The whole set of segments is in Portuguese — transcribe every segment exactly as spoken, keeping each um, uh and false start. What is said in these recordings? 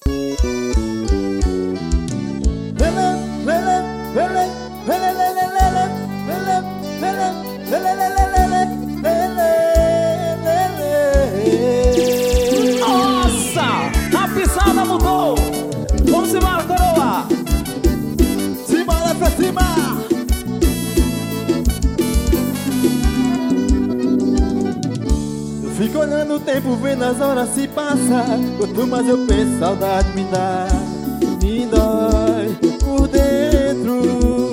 Nossa, a pisada mudou. Vamos embora, coroa. Simbora pra cima. Eu fico olhando o tempo, vendo as horas se passar. Quanto mais eu penso, saudade me dá, me dói por dentro.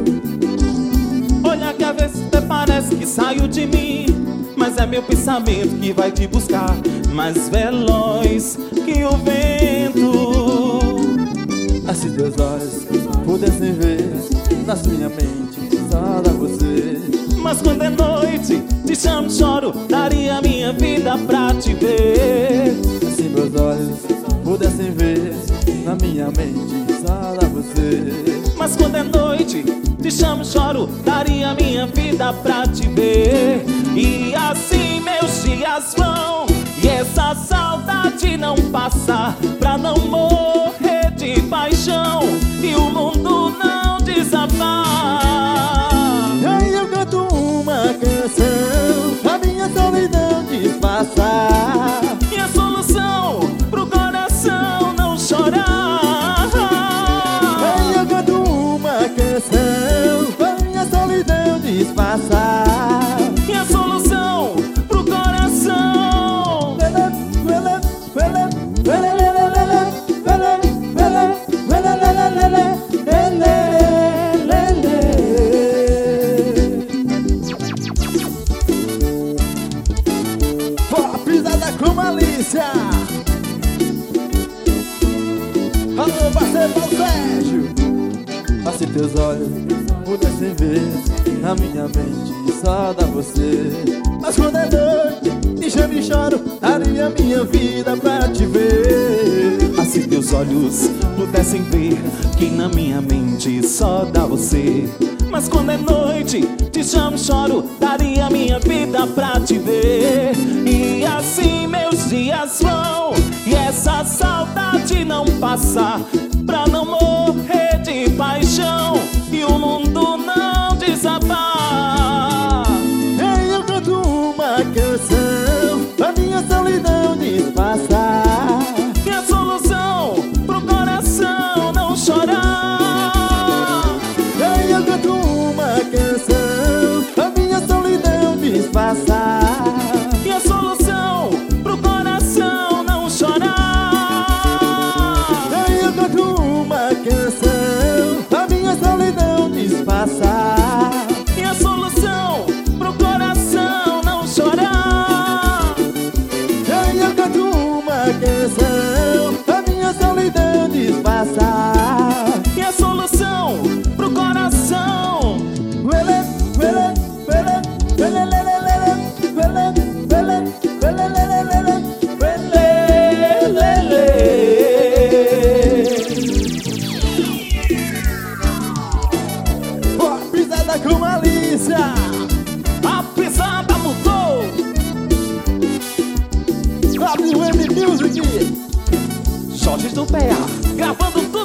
Olha que a vezes até parece que saiu de mim, mas é meu pensamento que vai te buscar, mais veloz que o vento. Ah, se teus olhos pudessem ver, na minha mente só dá você. Mas quando é noite, te chamo, choro, daria minha vida pra te ver. Ah, se meus olhos pudessem ver, na minha mente só dá você. Mas quando é noite, te chamo, choro, daria minha vida pra te ver. E assim meus dias vão, e essa saudade não passa, pra não morrer de paixão e o mundo não desabar. Aí eu canto uma canção pra minha solidão disfarçar. E a solução pro coração não chorar. Aí eu canto uma canção pra minha solidão disfarçar. E a solução pro coração. Ó, pisada com malícia. Alô, parceiro Paulo Sérgio. Ah, se teus olhos pudessem ver, na minha mente só dá você. Mas quando é noite, te chamo e choro, daria minha vida pra te ver. Ah, se teus olhos pudessem ver que na minha mente só dá você. Mas quando é noite, te chamo, choro, daria minha vida pra te ver. E assim meus dias vão, e essa saudade não passa, pra não morrer de paixão e o mundo não desabar. Aí eu canto uma canção pra minha solidão disfarçar. E a solução pro coração não chorar. Aí eu canto uma canção pra minha solidão disfarçar. E a solução pro coração não chorar. Aí eu canto uma canção pra minha solidão disfarçar. E a solução pro coração não chorar. Aí eu canto uma canção pra minha solidão disfarçar. E a solução pro coração. Uele, uele, uele, uele, lele, lele, uele, uele, uele, lele, lele, uele, lele. Ó, pisada com malícia. A pisada mudou. W M Music. Jorge do P A, gravando tudo.